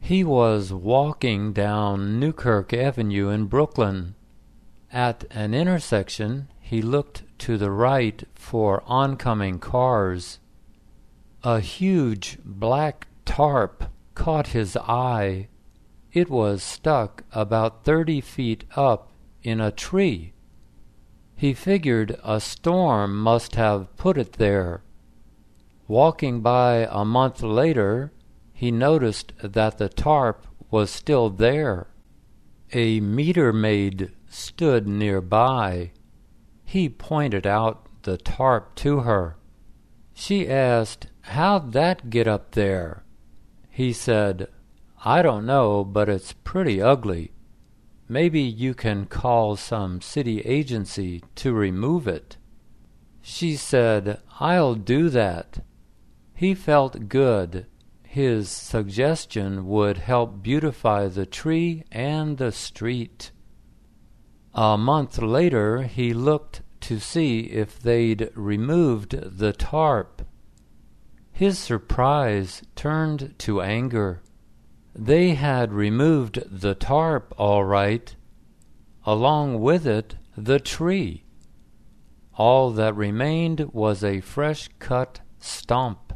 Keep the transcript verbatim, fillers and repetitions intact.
He was walking down Newkirk Avenue in Brooklyn. At an intersection, he looked to the right for oncoming cars. A huge black tarp caught his eye. It was stuck about thirty feet up in a tree. He figured a storm must have put it there. Walking by a month later, he noticed that the tarp was still there. A meter maid stood nearby. He pointed out the tarp to her. She asked, "How'd that get up there?" He said, "I don't know, but it's pretty ugly. Maybe you can call some city agency to remove it." She said, "I'll do that." He felt good. His suggestion would help beautify the tree and the street. A month later, he looked to see if they'd removed the tarp. His surprise turned to anger. They had removed the tarp, all right. Along with it, the tree. All that remained was a fresh-cut stump.